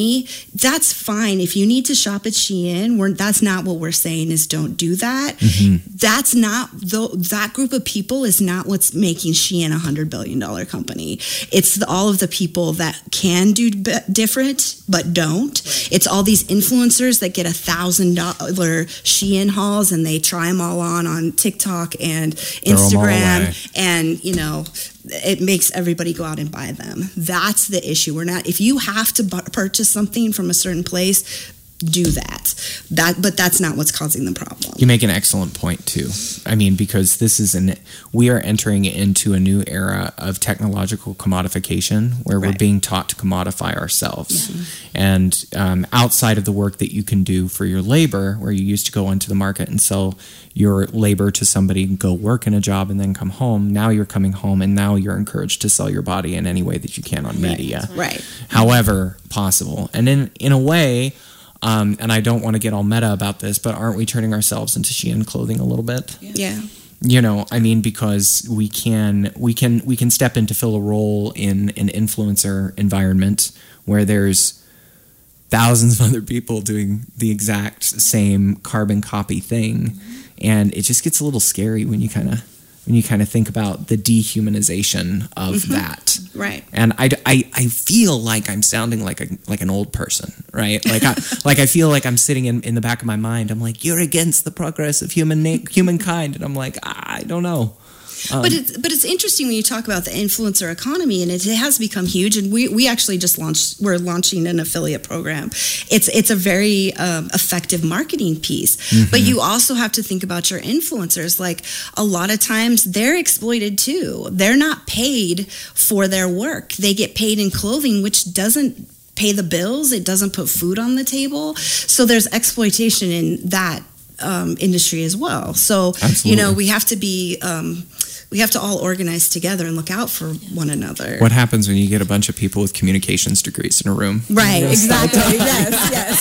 money, that's fine. If you need to shop at Shein, we're, that's not what we're saying is don't do that. Mm-hmm. That's not, though, that group of people is not what's making Shein a one hundred billion dollars company. It's the, all of the people that can do b- different but don't. Right. It's all these influencers that get a one thousand dollars Shein hauls and they try them all on on TikTok and Instagram, and, you know, it makes everybody go out and buy them. That's the issue. We're not, if you have to bu- purchase something from a certain place, do that. That, but that's not what's causing the problem. You make an excellent point too. I mean, because this is an, we are entering into a new era of technological commodification where right. we're being taught to commodify ourselves. Yeah. And um, outside of the work that you can do for your labor, where you used to go onto the market and sell your labor to somebody, go work in a job and then come home. Now you're coming home and now you're encouraged to sell your body in any way that you can on right. media. Right. However possible. And in, in a way, Um, and I don't want to get all meta about this, but aren't we turning ourselves into Shein clothing a little bit? Yeah. yeah. You know, I mean, because we can we can we can step in to fill a role in an influencer environment where there's thousands of other people doing the exact same carbon copy thing, mm-hmm. and it just gets a little scary when you kind of when you kind of think about the dehumanization of mm-hmm. that. Right. And I, I, I feel like I'm sounding like a like an old person, right? Like I like I feel like I'm sitting in, in the back of my mind. I'm like, you're against the progress of human na- humankind, and I'm like, I don't know. Um, but it's but it's interesting when you talk about the influencer economy, and it, it has become huge. And we, we actually just launched. We're launching an affiliate program. It's it's a very um, effective marketing piece. Mm-hmm. But you also have to think about your influencers. Like a lot of times they're exploited too. They're not paid for their work. They get paid in clothing, which doesn't pay the bills. It doesn't put food on the table. So there's exploitation in that um, industry as well. So Absolutely. you know we have to be. Um, We have to all organize together and look out for one another. What happens when you get a bunch of people with communications degrees in a room? Right, you know, exactly. yes, yes.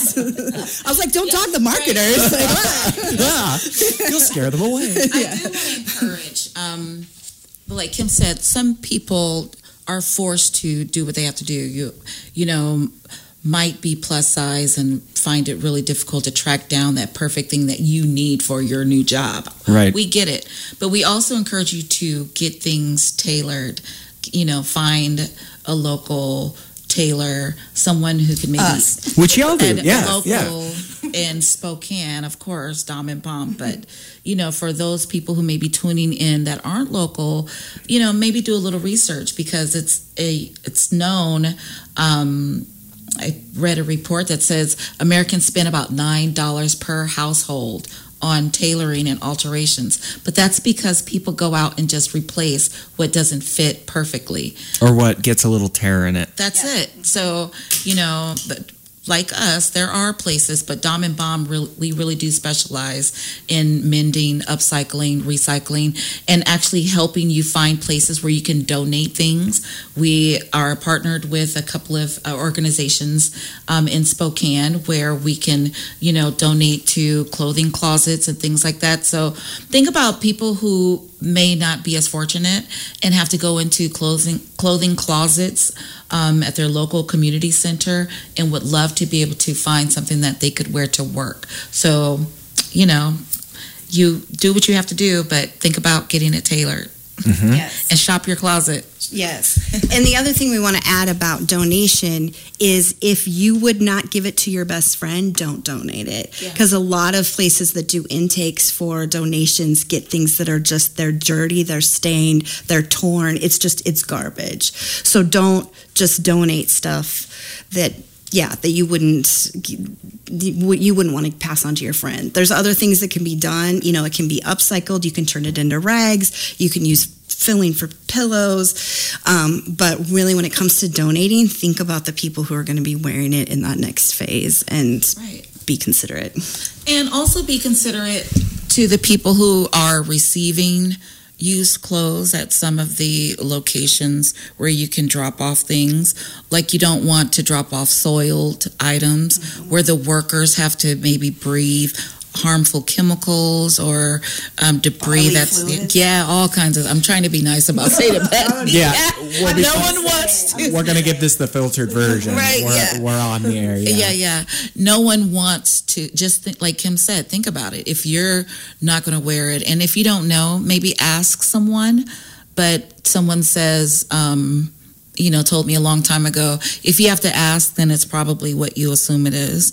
I was like, don't yes, talk the marketers. Right. Like, yeah, you'll scare them away. I do want to encourage, um, like Kim said, some people are forced to do what they have to do. You, you know, might be plus size and find it really difficult to track down that perfect thing that you need for your new job. Right. We get it. But we also encourage you to get things tailored. You know, find a local tailor, someone who can maybe... Us. Which y'all do, yeah. Local yeah. in Spokane, of course, Dom and Bomb. But, you know, for those people who may be tuning in that aren't local, you know, maybe do a little research because it's a it's known... Um, I read a report that says Americans spend about nine dollars per household on tailoring and alterations. But that's because people go out and just replace what doesn't fit perfectly. Or what gets a little tear in it. That's yeah. it. So, you know, like us, there are places, but Dom and Bomb, really, we really do specialize in mending, upcycling, recycling, and actually helping you find places where you can donate things. We are partnered with a couple of uh, organizations um, in Spokane where we can, you know, donate to clothing closets and things like that. So think about people who may not be as fortunate and have to go into clothing clothing closets um, at their local community center and would love to be able to find something that they could wear to work. So, you know, you do what you have to do, but think about getting it tailored. Mm-hmm. Yes. And shop your closet. Yes. And the other thing we want to add about donation is if you would not give it to your best friend, don't donate it. Because yeah. a lot of places that do intakes for donations get things that are just, they're dirty, they're stained, they're torn. It's just, it's garbage. So don't just donate stuff that yeah, that you wouldn't you wouldn't want to pass on to your friend. There's other things that can be done. You know, it can be upcycled. You can turn it into rags. You can use filling for pillows. Um, but really, when it comes to donating, think about the people who are going to be wearing it in that next phase and right. be considerate. And also be considerate to the people who are receiving used clothes at some of the locations where you can drop off things. Like you don't want to drop off soiled items mm-hmm. where the workers have to maybe breathe harmful chemicals or um, debris. Bodily That's fluids. yeah, all kinds of. I'm trying to be nice about saying that. Yeah, we'll be no fine. one wants to. We're gonna give this the filtered version. Right, We're, yeah. we're on the air. Yeah. Yeah. yeah, No one wants to. Just think, like Kim said, think about it. If you're not going to wear it, and if you don't know, maybe ask someone. But someone says. Um, you know, told me a long time ago, if you have to ask, then it's probably what you assume it is.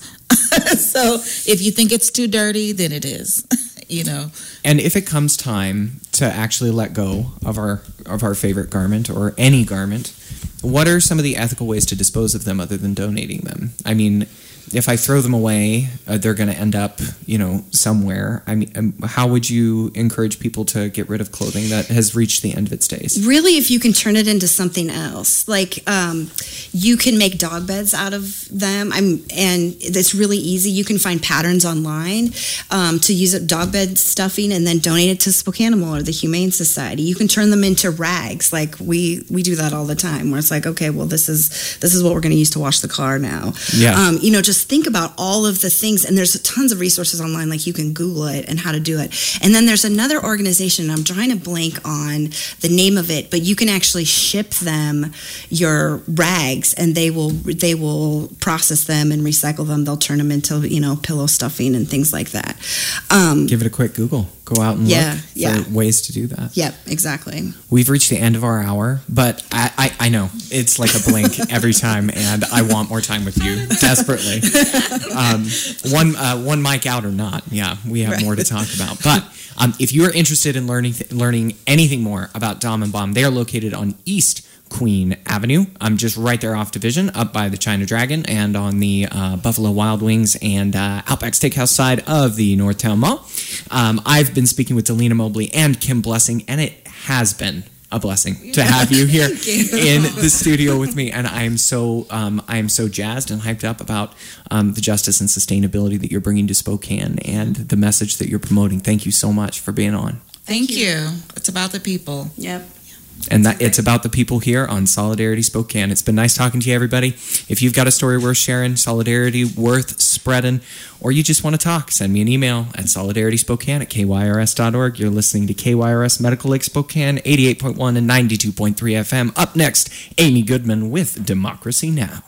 So if you think it's too dirty, then it is, you know. And if it comes time to actually let go of our of our favorite garment or any garment, what are some of the ethical ways to dispose of them other than donating them? I mean, if I throw them away, uh, they're going to end up, you know, somewhere. I mean, um, how would you encourage people to get rid of clothing that has reached the end of its days? Really, if you can turn it into something else, like um, you can make dog beds out of them. I'm, and it's really easy. You can find patterns online um, to use up dog bed stuffing and then donate it to Spokanimal or the Humane Society. You can turn them into rags, like we we do that all the time. Where it's like, okay, well, this is this is what we're going to use to wash the car now. Yeah. Um, you know, just think about all of the things, and there's tons of resources online, like you can Google it and how to do it. And then there's another organization, I'm trying to blank on the name of it, but you can actually ship them your rags, and they will they will process them and recycle them. They'll turn them into, you know, pillow stuffing and things like that. Um, Give it a quick Google. Go out and Yeah, look for yeah. ways to do that. yep, exactly. We've reached the end of our hour, but I, I, I know it's like a blink every time, and I want more time with you desperately. Um, one uh, one mic out or not, yeah, we have Right. more to talk about. But um, if you are interested in learning th- learning anything more about Dom and Bomb, they are located on East Queen Avenue. I'm just right there off Division, up by the China Dragon, and on the uh, Buffalo Wild Wings and uh, Outback Steakhouse side of the Northtown Mall. Um, I've been speaking with Delina Mobley and Kim Blessing, and it has been a blessing to have you here in the studio with me, and I am so um, I am so jazzed and hyped up about um, the justice and sustainability that you're bringing to Spokane and the message that you're promoting. Thank you so much for being on. Thank you. It's about the people. Yep. And that it's about the people here on Solidarity Spokane. It's been nice talking to you, everybody. If you've got a story worth sharing, solidarity worth spreading, or you just want to talk, send me an email at solidarityspokane at K Y R S dot org. You're listening to K Y R S Medical Lake Spokane, eighty-eight point one and ninety-two point three F M. Up next, Amy Goodman with Democracy Now!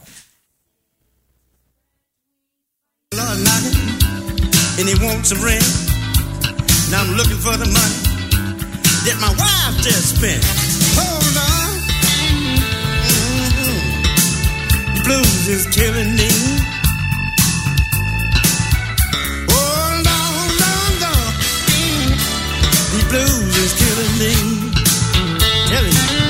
Lord knocking, and he wants some rent. Now I'm looking for the money that my wife just spent. Hold on, mm-hmm. Blues is killing me. Hold on, hold on, hold on. The blues is killing me. Tell you.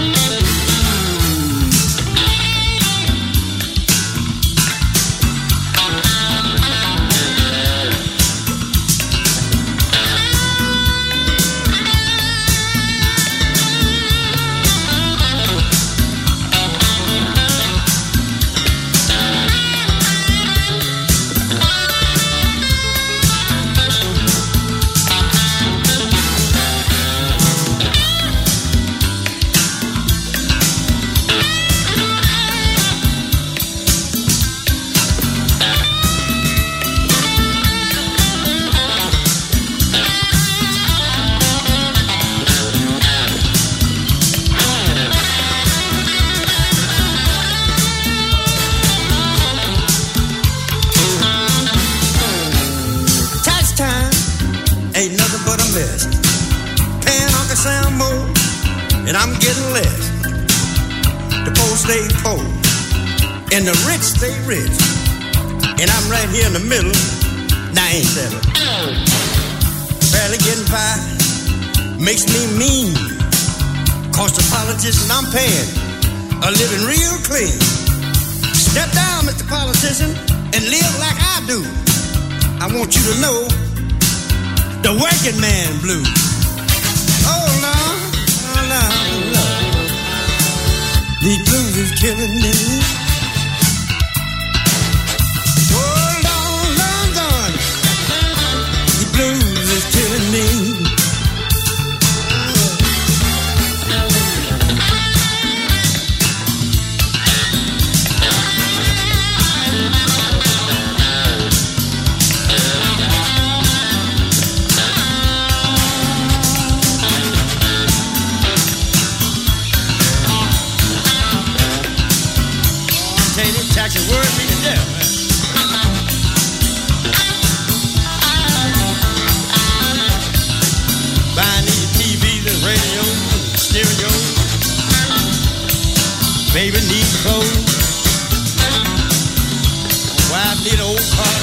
And I'm getting less. The poor stay poor, and the rich stay rich. And I'm right here in the middle. Now ain't that barely getting by makes me mean. Cause the politician I'm paying are living real clean. Step down, Mister Politician, and live like I do. I want you to know the working man blues. Oh no. The blues is killing me. Hold on, London. The blues is killing me. need an old car